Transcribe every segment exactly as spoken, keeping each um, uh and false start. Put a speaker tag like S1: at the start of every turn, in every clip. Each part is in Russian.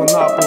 S1: Анапу.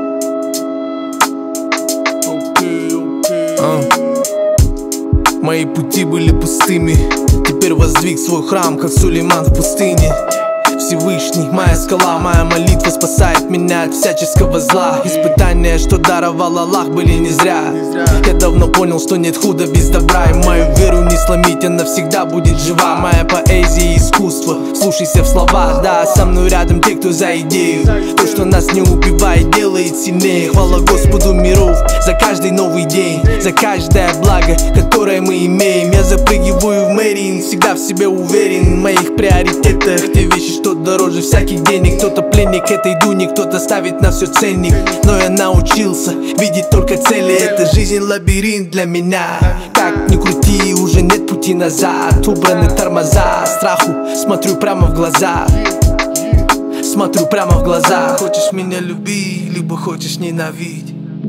S1: Окей, окей.
S2: А. Мои пути были пустыми, теперь воздвиг свой храм, как Сулейман в пустыне. Всевышний, моя скала, моя молитва спасает меня от всяческого зла. Испытания, что даровал Аллах, были не зря. Я давно понял, что нет худа без добра, и мою веру не сломить, она всегда будет жива. Моя поэзия и искусство, слушайся в слова. Да, со мной рядом те, кто за идею. То, что нас не убивает, делает сильнее. Хвала Господу миров за каждый новый день, за каждое благо, которое мы имеем. Я запрыгиваю в мэрин, всегда в себе уверен. В моих приоритетах те вещи, что дороже всяких денег. Кто-то пленник этой дуни, кто-то ставит на все ценник. Но я научился видеть только цели. Эта жизнь лабиринт для меня. Как ни крути, уже нет пути назад. Убраны тормоза, страху смотрю прямо в глаза. Смотрю прямо в глаза. Хочешь меня люби, либо хочешь ненавидь.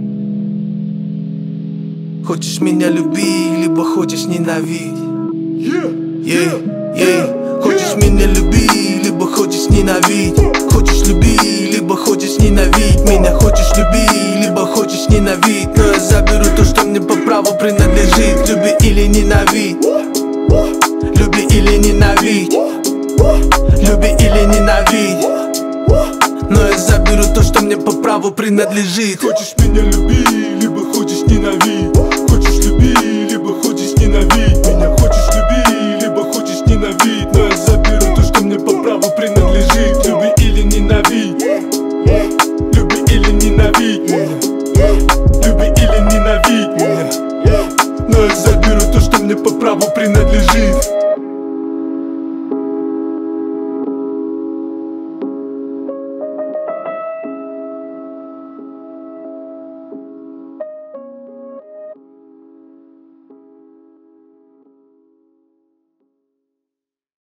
S2: Хочешь меня люби, либо хочешь ненавидь. Yeah, yeah. Хочешь меня люби, либо хочешь ненавидь. Хочешь люби, либо хочешь ненавидь. Меня хочешь люби, либо хочешь ненавидь. Но я заберу то, что мне по праву принадлежит. Люби или ненавидь. Люби или ненавидь. Люби или ненавидь. Но я заберу то, что мне по праву принадлежит.
S1: Хочешь меня люби, либо хочешь ненавидь. Хочешь люби, либо хочешь ненавидь. Меня хочешь люби, либо хочешь ненавидь. Но я заберу то, что мне по праву принадлежит. Люби или ненавидь. Люби или ненавидь меня. Люби или ненавидь меня. Но я заберу то, что мне по праву принадлежит.